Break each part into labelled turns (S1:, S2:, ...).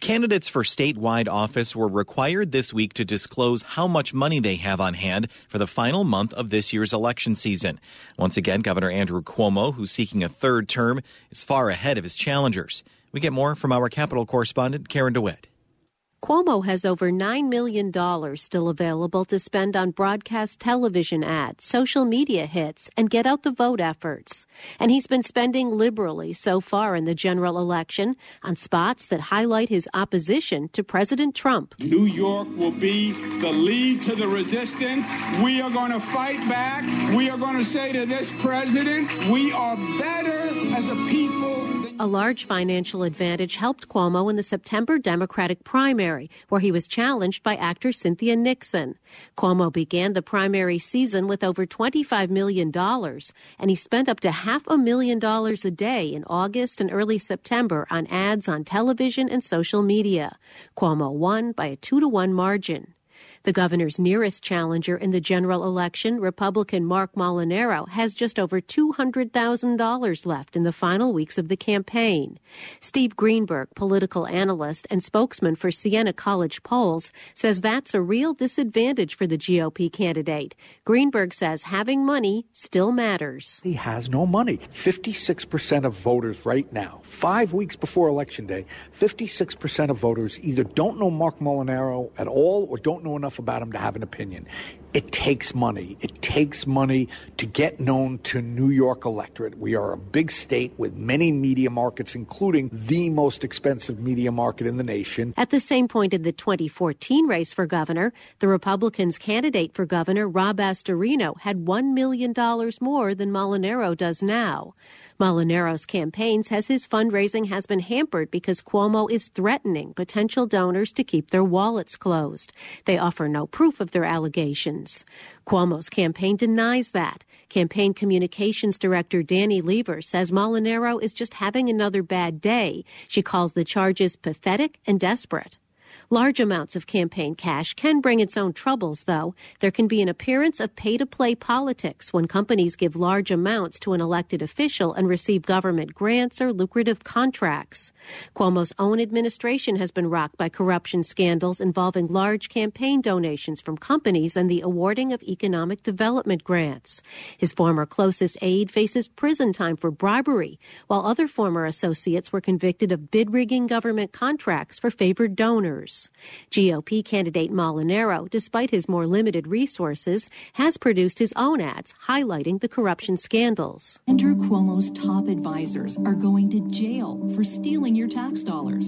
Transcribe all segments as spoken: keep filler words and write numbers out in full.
S1: Candidates for statewide office were required this week to disclose how much money they have on hand for the final month of this year's election season. Once again, Governor Andrew Cuomo, who's seeking a third term, is far ahead of his challengers. We get more from our Capitol correspondent, Karen DeWitt.
S2: Cuomo has over nine million dollars still available to spend on broadcast television ads, social media hits, and get-out-the-vote efforts. And he's been spending liberally so far in the general election on spots that highlight his opposition to President Trump.
S3: New York will be the lead to the resistance. We are going to fight back. We are going to say to this president, we are better as a people.
S2: A large financial advantage helped Cuomo in the September Democratic primary, where he was challenged by actor Cynthia Nixon. Cuomo began the primary season with over twenty-five million dollars, and he spent up to half a million dollars a day in August and early September on ads on television and social media. Cuomo won by a two to one margin. The governor's nearest challenger in the general election, Republican Marc Molinaro, has just over two hundred thousand dollars left in the final weeks of the campaign. Steve Greenberg, political analyst and spokesman for Siena College Polls, says that's a real disadvantage for the G O P candidate. Greenberg says having money still matters.
S4: He has no money. fifty-six percent of voters right now, five weeks before Election Day, fifty-six percent of voters either don't know Marc Molinaro at all or don't know enough about him to have an opinion. It takes money. It takes money to get known to New York electorate. We are a big state with many media markets, including the most expensive media market in the nation.
S2: At the same point in the twenty fourteen race for governor, the Republicans' candidate for governor, Rob Astorino, had one million dollars more than Molinaro does now. Molinaro's campaign says his fundraising has been hampered because Cuomo is threatening potential donors to keep their wallets closed. They offer no proof of their allegations. Cuomo's campaign denies that. Campaign communications director Danny Lever says Molinaro is just having another bad day. She calls the charges pathetic and desperate. Large amounts of campaign cash can bring its own troubles, though. There can be an appearance of pay-to-play politics when companies give large amounts to an elected official and receive government grants or lucrative contracts. Cuomo's own administration has been rocked by corruption scandals involving large campaign donations from companies and the awarding of economic development grants. His former closest aide faces prison time for bribery, while other former associates were convicted of bid-rigging government contracts for favored donors. G O P candidate Molinaro, despite his more limited resources, has produced his own ads highlighting the corruption scandals.
S5: Andrew Cuomo's top advisors are going to jail for stealing your tax dollars.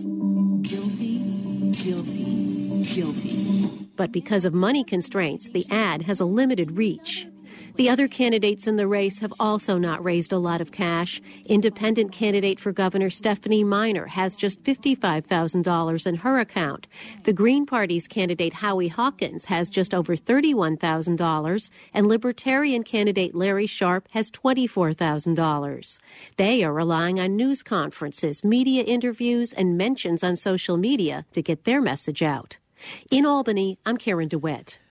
S5: Guilty, guilty, guilty.
S2: But because of money constraints, the ad has a limited reach. The other candidates in the race have also not raised a lot of cash. Independent candidate for governor Stephanie Miner has just fifty-five thousand dollars in her account. The Green Party's candidate Howie Hawkins has just over thirty-one thousand dollars, and Libertarian candidate Larry Sharpe has twenty-four thousand dollars. They are relying on news conferences, media interviews, and mentions on social media to get their message out. In Albany, I'm Karen DeWitt.